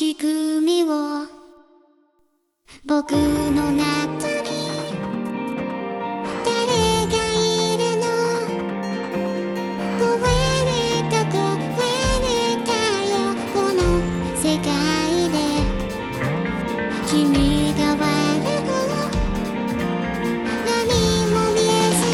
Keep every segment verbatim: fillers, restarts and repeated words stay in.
仕組みを僕の中に誰がいるの？壊れた壊れたよこの世界で君が悪く何も見えず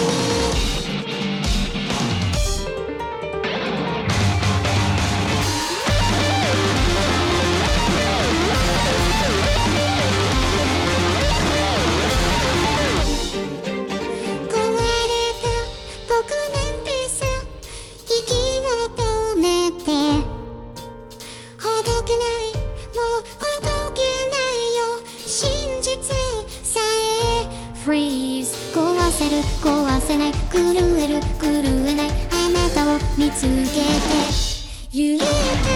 壊れた僕なんてさ息を止めてほどけないもうほどけないよ真実さえ Freeze 壊せる壊せない狂える狂えないあなたを見つけて揺れたやがた世界に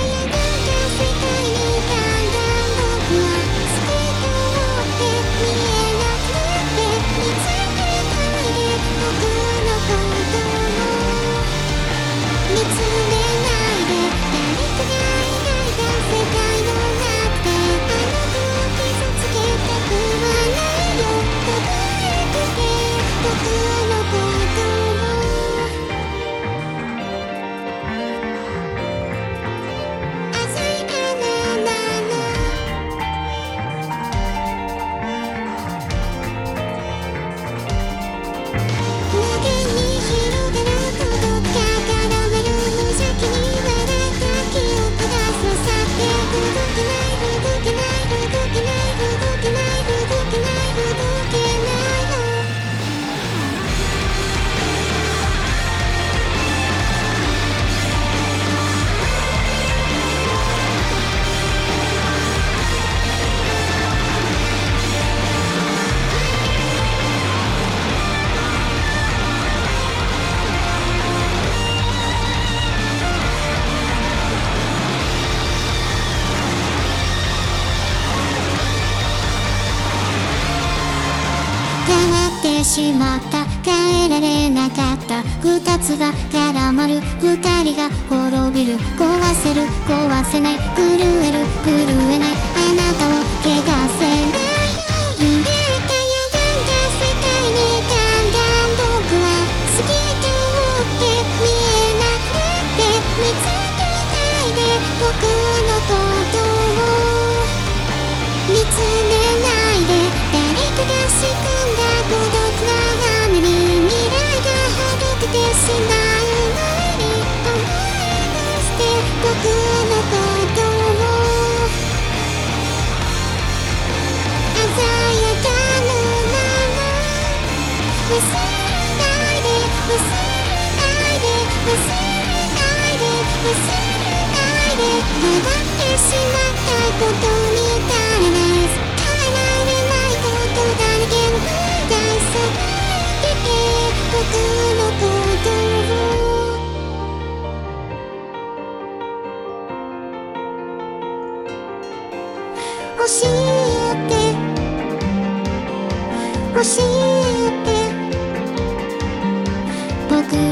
だんだん僕は透き通って見えなくて見つけないで僕のことを見つめないで誰かが描いた世界の中であなたを傷つけたくはないよ答えてて僕のことを鮮やかなま無限に広がる孤独が絡める無邪気に笑った記憶が刺さって動けない動けない動けない動けない動けない動けないの変わってしまった変えられなかった二つが絡まる二人が滅びる壊せる壊せない狂える狂えないあなたを怪我せない揺れたやがた世界にだんだん僕は透き通って見えなくて見つけないで僕のことを見つめないで誰かが仕組んだ孤独な雨に未来がほどけてしまう前に思い出して僕のことを鮮やかなまま忘れないで忘れないで忘れないで忘れないで変わってしまったことに耐えない耐えられないことだらけの不甲斐さまえてて僕のことを教えて教えて僕